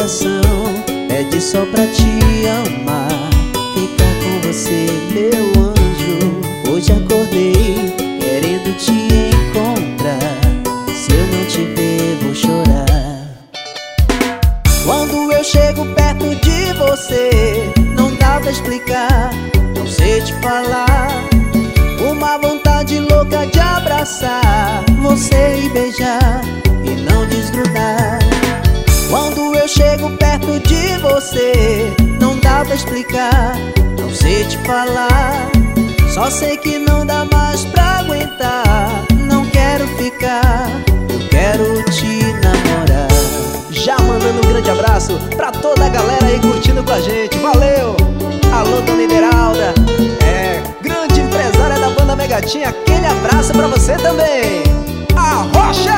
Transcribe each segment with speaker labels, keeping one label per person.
Speaker 1: coração pede só pra te amar, ficar com você, meu anjo. Hoje acordei querendo te encontrar, se eu não te ver vou chorar. Quando eu chego perto de você, não dá pra explicar, não sei te falar. Uma vontade louca de abraçar você e beijar e não desgrudar. Quando eu chego perto de você, não dá pra explicar, não sei te falar. Só sei que não dá mais pra aguentar, não quero ficar, eu quero te namorar.
Speaker 2: Já mandando um grande abraço pra toda a galera aí curtindo com a gente, valeu! Alô, Dona Ideralda, grande empresária da banda Megatinha, aquele abraço pra você também! Arrocha!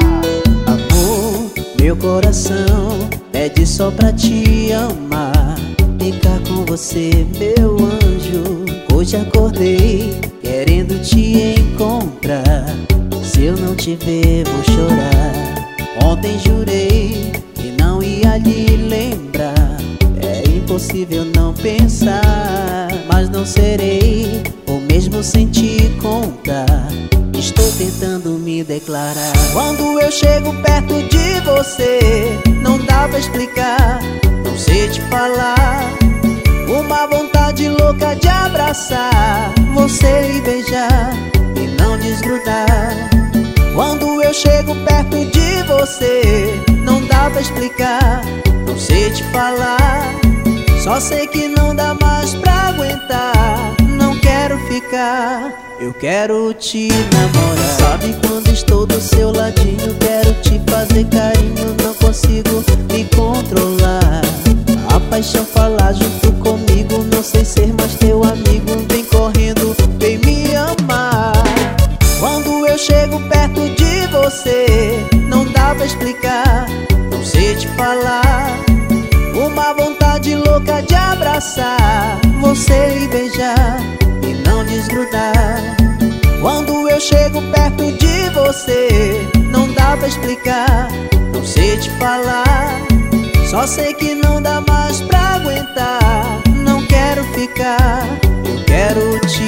Speaker 1: Amor, meu coração pede só pra te amar, ficar com você, meu anjo. Hoje acordei querendo te encontrar, se eu não te ver vou chorar. Ontem jurei que não ia lhe lembrar, é impossível não pensar, mas não serei o mesmo sem te contar. Estou tentando me declarar. Quando eu chego perto de você, não dá pra explicar, não sei te falar. Uma vontade louca de abraçar você e beijar e não desgrudar. Quando eu chego perto de você, não dá pra explicar, não sei te falar. Só sei que não dá mais pra aguentar, não quero ficar, eu quero te namorar. Sabe quando estou do seu ladinho, quero te fazer carinho, não consigo me controlar. A paixão fala junto comigo, não sei ser mais teu amigo. Vem correndo, vem me amar. Quando eu chego perto de você, não dá pra explicar, não sei te falar. Uma vontade louca de abraçar você e beijar e não desgrudar. Quando eu chego perto de você, não dá pra explicar, não sei te falar. Só sei que não dá mais pra aguentar, não quero ficar, eu quero te